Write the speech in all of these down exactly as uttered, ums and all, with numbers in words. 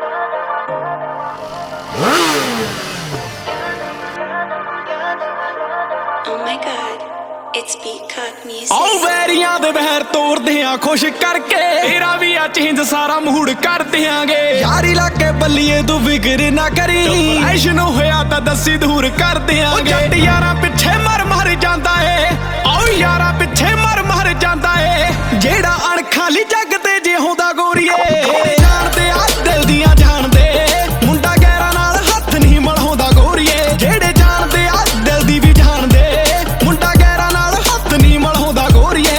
ਆਓ ਵੈਰੀਆਂ ਦੇ ਵਹਿਰ ਤੋੜਦੇ ਆ ਖੁਸ਼ ਕਰਕੇ, ਤੇਰਾ ਵੀ ਆ ਚੇਂਜ ਸਾਰਾ ਮੂਡ ਕਰ ਦਿਆਂਗੇ। ਯਾਰੀ ਲਾ ਕੇ ਬੱਲੀਏ ਤੂੰ ਫਿਕਰ ਨਾ ਕਰੀ, ਐਸ਼ਨ ਹੋਇਆ ਤਾਂ ਦੱਸੀ ਦੂਰ ਕਰ ਦਿਆਂਗੇ। ਜੱਟ ਯਾਰਾਂ ਪਿੱਛੇ ਮਰ ਮਰ ਜਾਂਦਾ ਏ, ਆਓ ਯਾਰਾਂ ਪਿੱਛੇ ਮਰ ਮਰ ਜਾਂਦਾ ਏ, ਜਿਹੜਾ ਅਣਖਾਲੀ ਜੱਗ ਤੇ ਜੇ ਹੁੰਦਾ ਗੋਰੀਏ। ਜਾਣਦੇ ਆ ਦਿਲ ਦੀਆਂ ਜਾਣਦੇ, ਮੁੰਡਾ ਗੈਰਾਂ ਨਾਲ ਹੱਥ ਨਹੀਂ ਮਲਾਉਂਦਾ ਗੋਰੀਏ। ਜਿਹੜੇ ਜਾਣਦੇ ਆ ਦਿਲ ਦੀ ਵੀ ਜਾਣਦੇ, ਮੁੰਡਾ ਗੈਰਾਂ ਨਾਲ ਹੱਥ ਨਹੀਂ ਮਲਾਉਂਦਾ ਗੋਰੀਏ।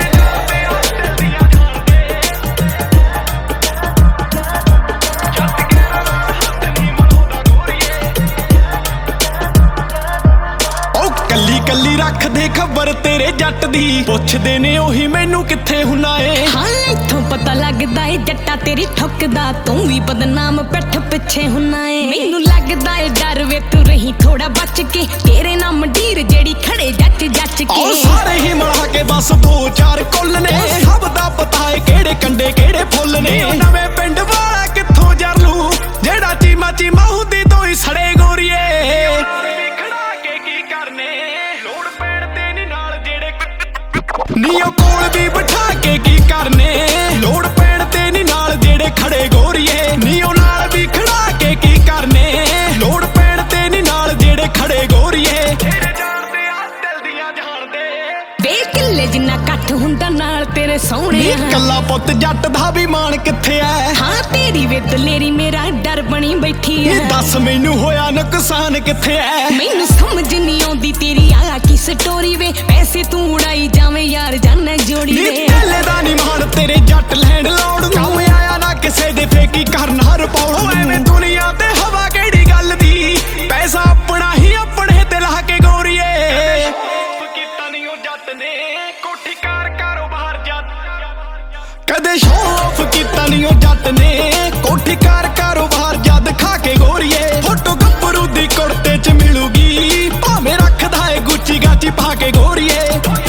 ਕੱਲੀ ਕੱਲੀ ਰੱਖਦੇ ਖਬਰ ਤੇਰੇ ਜੱਟ ਦੀ, ਪੁੱਛਦੇ ਨੇ ਉਹੀ ਮੈਨੂੰ ਕਿੱਥੇ ਹੁੰਨਾ ਏ। ਹਾਂ ਇੱਥੋਂ ਪਤਾ ਲੱਗਦਾ ਏ ਜੱਟਾ ਤੇਰੀ ਠੁੱਕਦਾ, ਤੂੰ ਵੀ ਬਦਨਾਮ ਪਿੱਠ ਪਿੱਛੇ ਹੁੰਨਾ ਏ। ਮੈਨੂੰ ਲੱਗਦਾ ਏ ਡਰ ਵੇ ਤੂੰ ਰਹੀ ਥੋੜਾ ਬਚ ਕੇ, ਤੇਰੇ ਨਾਲ ਮੰਡੀਰ ਜਿਹੜੀ ਖੜੇ ਜੱਟ ਜੱਚ ਕੇ। ਆਹ ਸਾਰੇ ਹੀ ਮਿਲਾ ਕੇ ਬਸ ਦੋ ਚਾਰ ਕੁੱਲ ਨੇ, ਸਭ ਦਾ ਪਤਾ ਏ ਕਿਹੜੇ ਕੰਡੇ ਕਿਹੜੇ ਫੁੱਲ ਨੇ। ਨਵੇਂ ਪਿੰਡ ਵਾਲਾ ਕਿੱਥੋਂ ਜਰਲੂ, ਜਿਹੜਾ ਚੀਮਾ ਚੀਮਾ ਹੁੰਦੀ ਤੋਂ ਹੀ ਸੜੇ ਗੋਰੀਏ। ਨੀਓ ਕੋਲ ਵੀ ਬਿਠਾ ਕੇ ਕੀ ਕਰਨੇ, ਲੋੜ ਪੈਣ ਤੇ ਨੀ ਨਾਲ ਜਿਹੜੇ ਖੜੇ ਗੋਰੀਏ। ਨੀਓ ਨਾਲ ਵੀ ਖੜਾ ਕੇ ਕੀ ਕਰਨੇ, ਲੋੜ ਪੈਣ ਤੇ ਨੀ ਨਾਲ ਜਿਹੜੇ ਖੜੇ ਗੋਰੀਏ। ਤੇਰੇ ਜਾਣਦੇ ਆ ਦਿਲ ਦੀਆਂ ਜਾਣਦੇ, ਵੇ ਕਿੱਲੇ ਜਿੰਨਾ ਇਕੱਠ ਹੁੰਦਾ ਨਾਲ ਤੇਰੇ ਸੋਹਣੇ। ਕੱਲਾ ਪੁੱਤ ਜੱਟ ਦਾ ਵੀ ਮਾਣ ਕਿੱਥੇ ਐ, ਹਾਂ ਤੇਰੀ ਵੇ ਦਲੇਰੀ ਮੇਰਾ ਡਰ ਬਣੀ ਬੈਠੀ ਐ। ਦੱਸ ਮੈਨੂੰ ਹੋਇਆ ਨੁਕਸਾਨ ਕਿੱਥੇ ਐ, ਮੈਨੂੰ ਸਮਝ ਨਹੀਂ ਆਉਂਦੀ ਤੇਰੀ ਆ ਕੀ ਸਟੋਰੀ ਵੇ। ਪੈਸੇ ਤੂੰ ਉਡਾਈ ਜਾਵੇਂ ਯਾਰ ਜਾਨਾ ਜੋੜੀ ਵੇ। ਢੇਲੇ ਦਾ ਨੀ ਮਾਣ ਤੇਰੇ ਜੱਟ ਲੈਂਡ ਲੋੜ ਨੂੰ, ਕੰਮ ਆਇਆ ਨਾ ਕਿਸੇ ਦੇ ਫੇਕੀ ਕਰਨਾ ਰਿਪੋਰਟ। ਐਵੇਂ ਦੁਨੀਆ ਤੇ ਹਵਾ ਕਿਹੜੀ ਗੱਲ ਦੀ, ਪੈਸਾ ਆਪਣਾ ਹੀ ਆਪਣੇ ਤੇ ਲਾ ਕੇ ਗੋਰੀਏ। ਕੀਤਾ ਨੀ ਉਹ ਜੱਟ ਨੇ ਕੋਠੀ ਕਾਰ ਕਾਰੋਬਾਰ ਜੱਟ, ਕਦੇ ਸ਼ੋਅ ਆਫ ਕੀਤਾ ਨੀ ਉਹ ਜੱਟ ਨੇ ਕੋਠੀ ਕਾਰ ਕਾਰੋਬਾਰ ਜਦ ਖਾ ਕੇ ਗੋਰੀਏ। ਫੋਟੋ ਗੱਭਰੂ ਦੀ ਕੁੜਤੇ ਚ ਮਿਲੂਗੀ, ਭਾਵੇਂ ਰੱਖਦਾ ਏ ਗੁੱਚੀ ਗਾਚੀ ਪਾ ਕੇ ਗੋਰੀਏ।